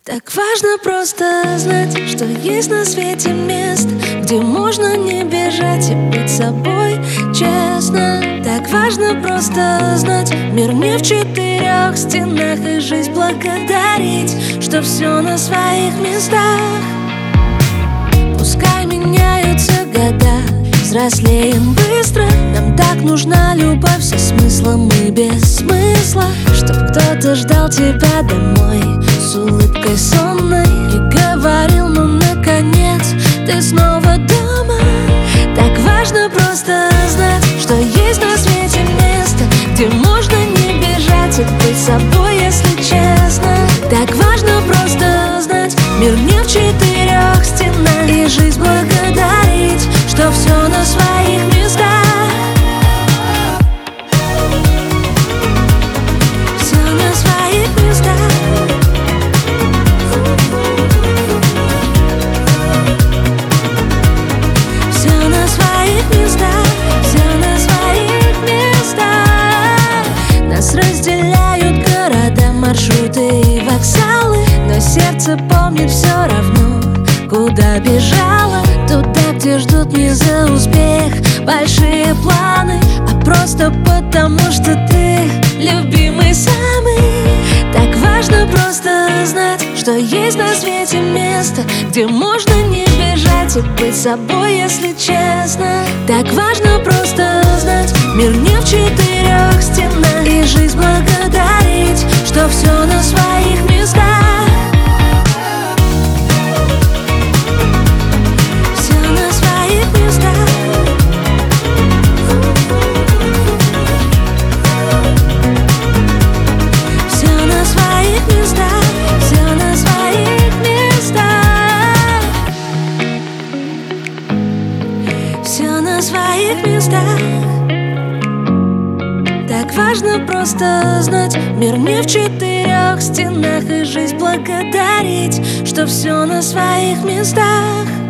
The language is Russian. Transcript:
Так важно просто знать, что есть на свете место, где можно не бежать и быть собой честно. Так важно просто знать, мир не в четырех стенах, и жизнь благодарить, что все на своих местах. Пускай меняются года, взрослеем быстро. Нам так нужна любовь со смыслом и без смысла, чтоб кто-то ждал тебя домой с улыбкой сонной и говорил: ну наконец ты снова дома. Так важно просто знать, что есть на свете место, где можно не бежать и быть собой, если честно. Так важно просто знать, мир не в четырех стенах, и жизнь благодарить, что все на своих местах. Все на своих местах. Все на своих местах. Все на своих местах. Нас разделяют города, маршруты и вокзалы, но сердце помнит все равно, куда бежала. Туда, где ждут не за успех большие планы, а просто потому, что ты любимый самый. Так важно просто знать, что есть на свете место, где можно не бежать и быть собой, если честно. Так важно просто знать, мир не в четырех стенах, и жизнь благодарить, что все на своих местах. Все на своих местах. Так важно просто знать, мир не в четырех стенах, и жизнь благодарить, что все на своих местах.